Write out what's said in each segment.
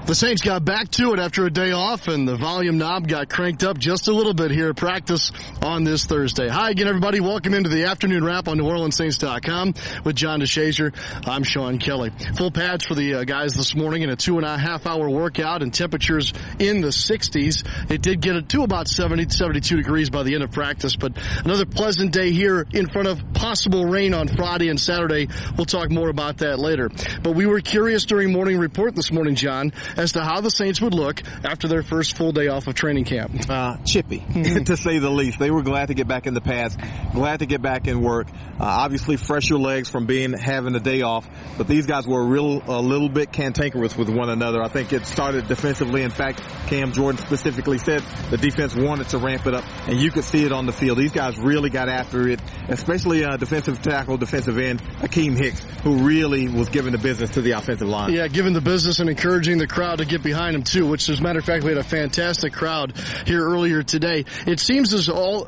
The Saints got back to it after a day off, and the volume knob got cranked up just a little bit here at practice on this Thursday. Hi again, everybody. Welcome into the afternoon wrap on NewOrleansSaints.com with John DeShazier. I'm Sean Kelly. Full pads for the guys this morning in a 2.5-hour workout and temperatures in the 60s. It did get it to about 70, 72 degrees by the end of practice, but another pleasant day here in front of possible rain on Friday and Saturday. We'll talk more about that later. But we were curious during morning report this morning, John, as to how the Saints would look after their first full day off of training camp. Chippy, to say the least. They were glad to get back in the pads, glad to get back in work. Obviously, fresher legs from having a day off, but these guys were a little bit cantankerous with one another. I think it started defensively. In fact, Cam Jordan specifically said the defense wanted to ramp it up, and you could see it on the field. These guys really got after it, especially defensive tackle, defensive end, Akeem Hicks, who really was giving the business to the offensive line. Yeah, giving the business and encouraging the crowd to get behind him too, which as a matter of fact we had a fantastic crowd here earlier today. It seems as well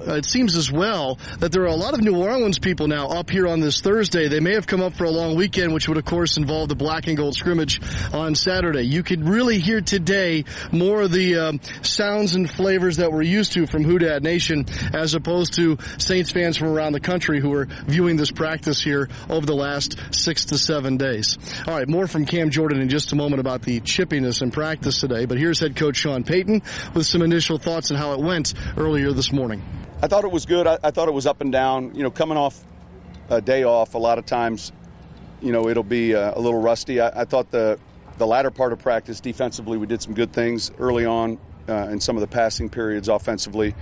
that there are a lot of New Orleans people now up here on this Thursday. They may have come up for a long weekend, which would of course involve the black and gold scrimmage on Saturday. You could really hear today more of the sounds and flavors that we're used to from Houdat Nation as opposed to Saints fans from around the country who are viewing this practice here over the last 6 to 7 days. All right, more from Cam Jordan in just a moment about the chippiness in practice today, but here's head coach Sean Payton with some initial thoughts on how it went earlier this morning. I thought it was good. I thought it was up and down. You know, coming off a day off, a lot of times, you know, it'll be a little rusty. I thought the latter part of practice, defensively, we did some good things early on in some of the passing periods offensively.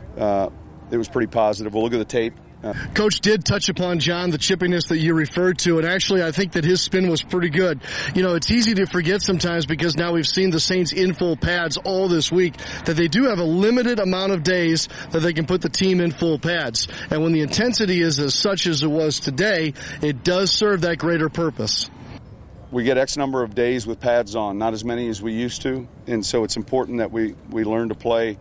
It was pretty positive. We'll look at the tape. Coach did touch upon, John, the chippiness that you referred to, and actually I think that his spin was pretty good. You know, it's easy to forget sometimes because now we've seen the Saints in full pads all this week that they do have a limited amount of days that they can put the team in full pads. And when the intensity is as such as it was today, it does serve that greater purpose. We get X number of days with pads on, not as many as we used to, and so it's important that we learn to play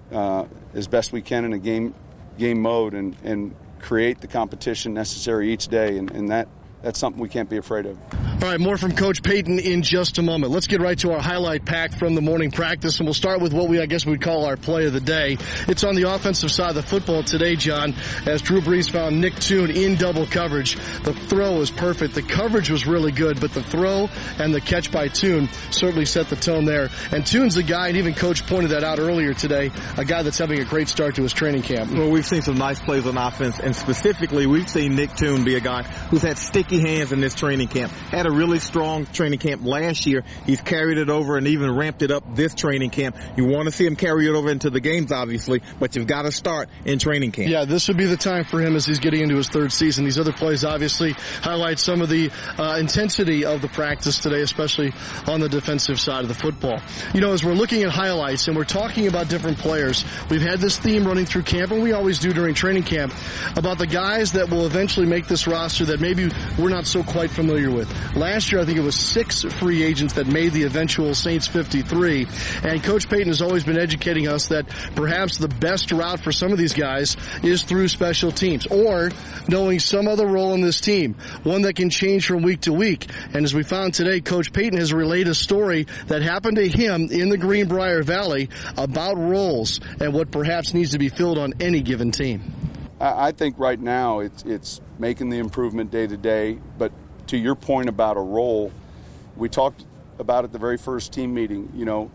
as best we can in a game mode and create the competition necessary each day, and that's something we can't be afraid of. All right, more from Coach Payton in just a moment. Let's get right to our highlight pack from the morning practice, and we'll start with what I guess we'd call our play of the day. It's on the offensive side of the football today, John, as Drew Brees found Nick Toon in double coverage. The throw was perfect. The coverage was really good, but the throw and the catch by Toon certainly set the tone there. And Toon's the guy, and even Coach pointed that out earlier today, a guy that's having a great start to his training camp. Well, we've seen some nice plays on offense, and specifically we've seen Nick Toon be a guy who's had sticky hands in this training camp. Had a really strong training camp last year. He's carried it over and even ramped it up this training camp. You want to see him carry it over into the games, obviously, but you've got to start in training camp. Yeah, this would be the time for him as he's getting into his third season. These other plays obviously highlight some of the intensity of the practice today, especially on the defensive side of the football. You know, as we're looking at highlights and we're talking about different players, we've had this theme running through camp, and we always do during training camp, about the guys that will eventually make this roster that maybe we're not so quite familiar with. Last year, I think it was 6 free agents that made the eventual Saints 53. And Coach Payton has always been educating us that perhaps the best route for some of these guys is through special teams or knowing some other role in this team, one that can change from week to week. And as we found today, Coach Payton has relayed a story that happened to him in the Greenbrier Valley about roles and what perhaps needs to be filled on any given team. I think right now it's making the improvement day to day, but to your point about a role, we talked about at the very first team meeting, you know,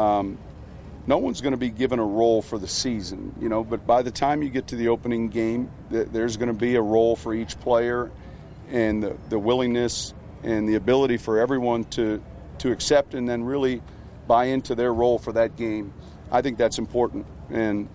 no one's going to be given a role for the season, you know, but by the time you get to the opening game, there's going to be a role for each player, and the willingness and the ability for everyone to accept and then really buy into their role for that game. I think that's important. And,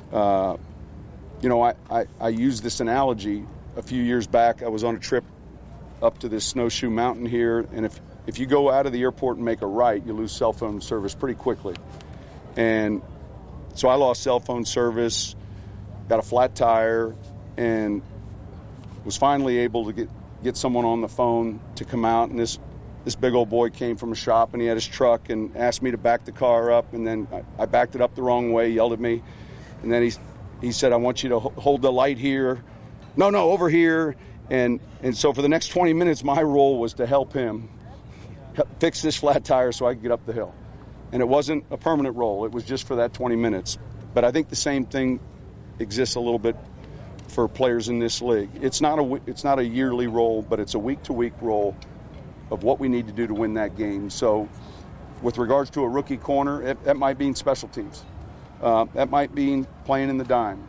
you know, I used this analogy a few years back. I was on a trip up to this snowshoe mountain here, and if you go out of the airport and make a right, you lose cell phone service pretty quickly. And so I lost cell phone service, got a flat tire, and was finally able to get someone on the phone to come out. And this big old boy came from a shop, and he had his truck and asked me to back the car up, and then I backed it up the wrong way, yelled at me, and then he said, "I want you to hold the light here." No, over here. And so for the next 20 minutes, my role was to help him fix this flat tire so I could get up the hill. And it wasn't a permanent role. It was just for that 20 minutes. But I think the same thing exists a little bit for players in this league. It's not a yearly role, but it's a week-to-week role of what we need to do to win that game. So with regards to a rookie corner, that might mean special teams. That might mean playing in the dime.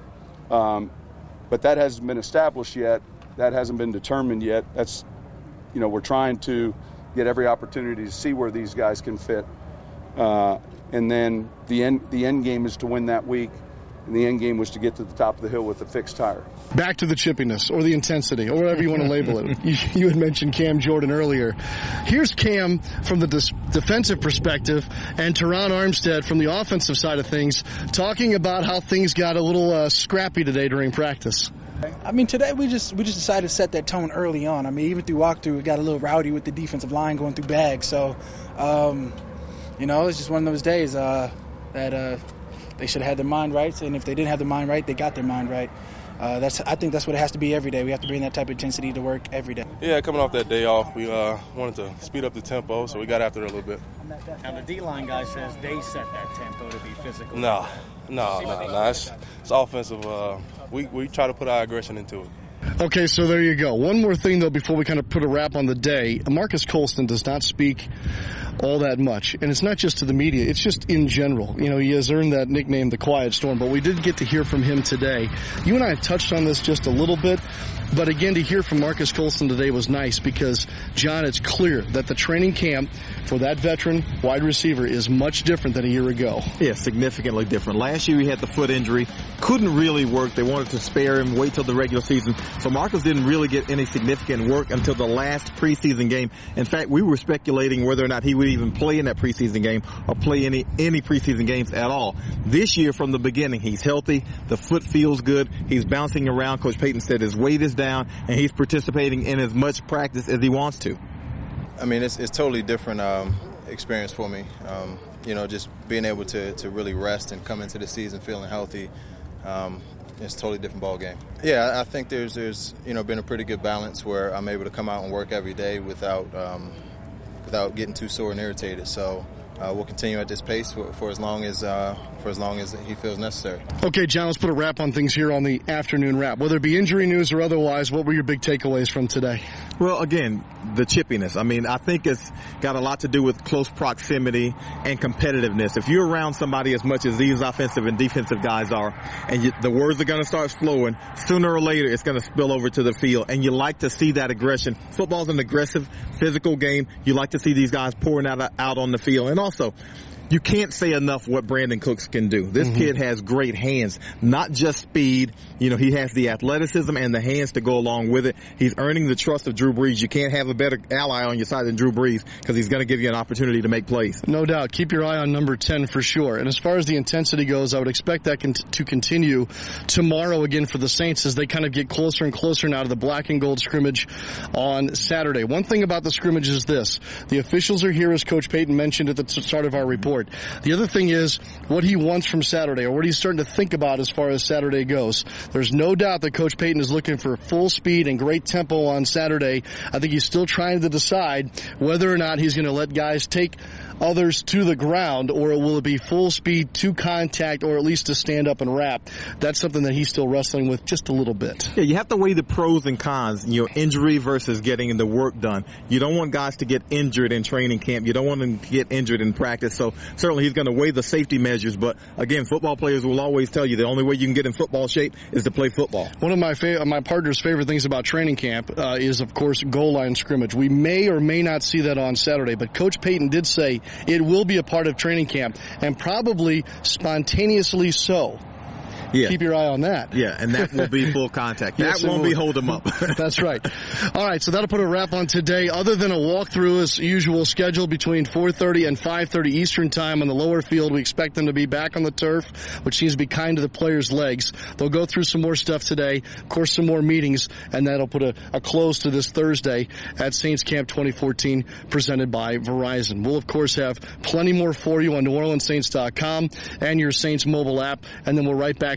But that hasn't been established yet. That hasn't been determined yet. That's, we're trying to get every opportunity to see where these guys can fit. And then the end game is to win that week. And the end game was to get to the top of the hill with a fixed tire. Back to the chippiness or the intensity or whatever you want to label it. You had mentioned Cam Jordan earlier. Here's Cam from the defensive perspective and Teron Armstead from the offensive side of things talking about how things got a little scrappy today during practice. I mean, today we just decided to set that tone early on. I mean, even through walkthrough, it got a little rowdy with the defensive line going through bags. So, it's just one of those days that they should have had their mind right, and if they didn't have their mind right, they got their mind right. I think that's what it has to be every day. We have to bring that type of intensity to work every day. Yeah, coming off that day off, we wanted to speed up the tempo, so we got after it a little bit. Now, the D-line guy says they set that tempo to be physical. No. It's offensive. We try to put our aggression into it. Okay, so there you go. One more thing, though, before we kind of put a wrap on the day. Marques Colston does not speak all that much. And it's not just to the media. It's just in general. He has earned that nickname, the Quiet Storm. But we did get to hear from him today. You and I have touched on this just a little bit. But again, to hear from Marques Colston today was nice because, John, it's clear that the training camp for that veteran wide receiver is much different than a year ago. Yeah, significantly different. Last year he had the foot injury, couldn't really work. They wanted to spare him, wait till the regular season. So Marques didn't really get any significant work until the last preseason game. In fact, we were speculating whether or not he would even play in that preseason game or play any preseason games at all. This year, from the beginning, he's healthy. The foot feels good. He's bouncing around. Coach Payton said his weight is down, and he's participating in as much practice as he wants to. I mean, it's totally different experience for me. Just being able to really rest and come into the season feeling healthy. It's a totally different ball game. Yeah, I think there's been a pretty good balance where I'm able to come out and work every day without getting too sore and irritated. So we'll continue at this pace for as long as he feels necessary. Okay, John, let's put a wrap on things here on the afternoon wrap. Whether it be injury news or otherwise, what were your big takeaways from today? Well, again, the chippiness. I mean, I think it's got a lot to do with close proximity and competitiveness. If you're around somebody as much as these offensive and defensive guys are, and the words are going to start flowing, sooner or later it's going to spill over to the field. And you like to see that aggression. Football's an aggressive, physical game. You like to see these guys pouring out on the field. And also, you can't say enough what Brandon Cooks can do. This kid has great hands, not just speed. He has the athleticism and the hands to go along with it. He's earning the trust of Drew Brees. You can't have a better ally on your side than Drew Brees because he's going to give you an opportunity to make plays. No doubt. Keep your eye on number 10 for sure. And as far as the intensity goes, I would expect that to continue tomorrow again for the Saints as they kind of get closer and closer now to the black and gold scrimmage on Saturday. One thing about the scrimmage is this. The officials are here, as Coach Payton mentioned at the start of our report. The other thing is what he wants from Saturday, or what he's starting to think about as far as Saturday goes. There's no doubt that Coach Payton is looking for full speed and great tempo on Saturday. I think he's still trying to decide whether or not he's going to let guys take others to the ground, or will it be full speed to contact, or at least to stand up and wrap. That's something that he's still wrestling with just a little bit. Yeah, you have to weigh the pros and cons, injury versus getting the work done. You don't want guys to get injured in training camp. You don't want them to get injured in practice. So certainly he's going to weigh the safety measures. But again, football players will always tell you the only way you can get in football shape is to play football. One of my partner's favorite things about training camp is, of course, goal line scrimmage. We may or may not see that on Saturday, but Coach Payton did say it will be a part of training camp, and probably spontaneously so. Yeah. Keep your eye on that. Yeah, and that will be full contact. Yes, that won't be hold them up. That's right. All right, so that'll put a wrap on today. Other than a walkthrough as usual scheduled between 4:30 and 5:30 Eastern time on the lower field, we expect them to be back on the turf, which seems to be kind to the players' legs. They'll go through some more stuff today, of course some more meetings, and that'll put a close to this Thursday at Saints Camp 2014 presented by Verizon. We'll, of course, have plenty more for you on NewOrleansSaints.com and your Saints mobile app, and then we're right back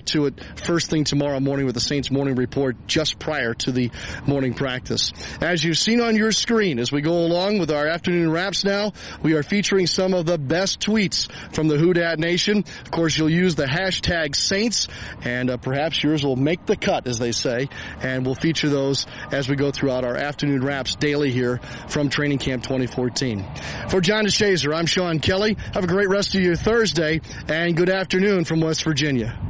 to it first thing tomorrow morning with the Saints Morning Report just prior to the morning practice. As you've seen on your screen, as we go along with our afternoon wraps now, we are featuring some of the best tweets from the Who Dat Nation. Of course, you'll use the hashtag Saints, and perhaps yours will make the cut, as they say, and we'll feature those as we go throughout our afternoon wraps daily here from Training Camp 2014. For John DeShazer, I'm Sean Kelly. Have a great rest of your Thursday, and good afternoon from West Virginia.